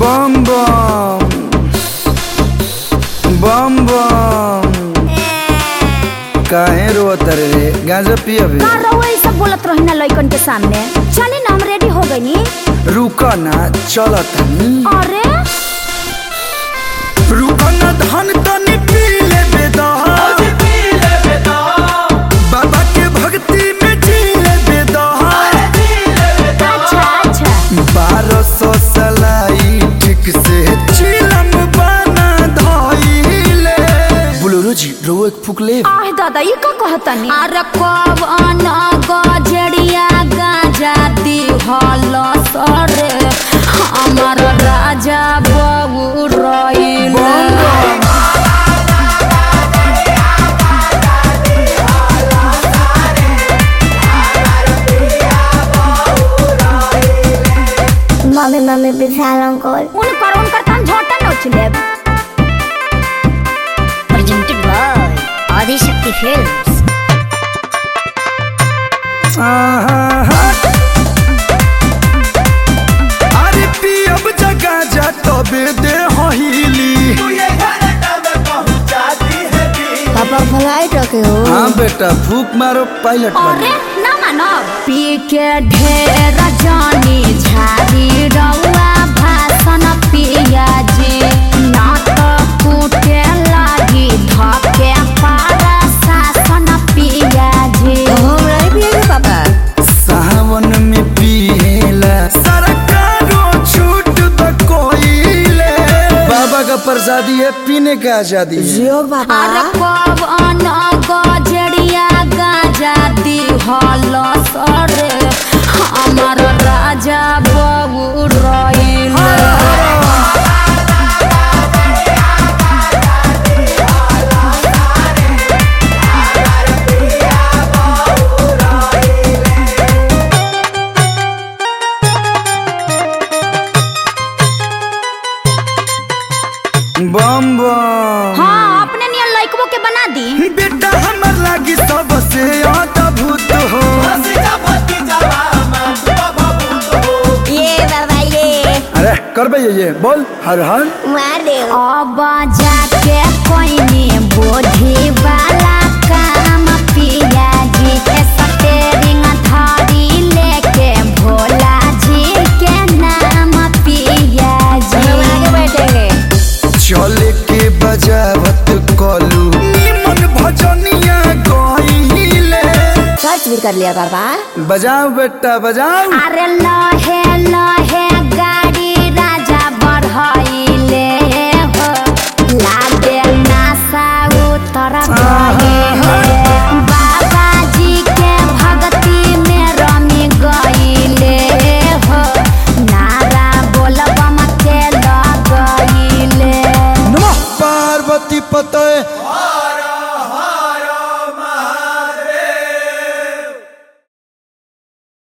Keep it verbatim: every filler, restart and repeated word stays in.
बम बम बम बम काहे रोत रे? गांजा पियबे? का रहो ये सब बोलत रही ना लइकन के सामने। चली ना, हम रेडी हो गइनी। रुका ना, चलत हनी। अरे रुका ना धन तनी पी ले बेदा, बाबा के भक्ति में जी ले बेदा। अच्छा अच्छा बारह सौ सलाई ठीक से चिलम बना धइले। बोलो जी रो एक फूक ले। आह दादा ये का कहतनी? अरे कवन गजड़िया गाजा दी हल सरे हमार राजा बबू रइले। मम्मी मम्मी विशाल अंकल उनकर उनकर तन झोटा नोच लेब। Presented by Adishakti films. अरे पियब जगा जा तबे दे हिली। पापा फ्लाइट रखे हो? हाँ बेटा फूक मारो पायलट अरे ना मानब पी के ढेर जानी झाड़ी रउआ भाषण पिया जी ना तो कूटे लागी धके पारा शासन पिया जी। हम नहीं पिएंगे पापा। सावन में पिएला सरकारों छूट द कोइले। बाबा का प्रसादी है, पीने का आजादी है। जियो पापा। अरे कवन गजड़िया गाजा दी हल सरे हमार राजा बबू रइले। बम बम हाँ अपने नियन लइकबो के बना दी। बेटा हमर लागी सबसे अद्भुत हो। ये बाबा ये अरे करबे ये, ये बोल हर हर मार दे। अब जाके कोइनी बोधी वाला काम पिया जी के स्टीयरिंग धारी लेके भोला जी के नाम पिया जी। हम आगे बैठेंगे। चले के बजावत कलू निमन भजनिया गइले। सर्च भी कर लिया पापा। बजाओ बेटा बजाओ। अरे लहे लहे गाड़ी राजा बढ़ाइले हो लागे नासा उतर गए हो। बाबा जी के भक्ति में रमी गइले हो नारा बोलबम के लगइले। नमः पार्वती पतये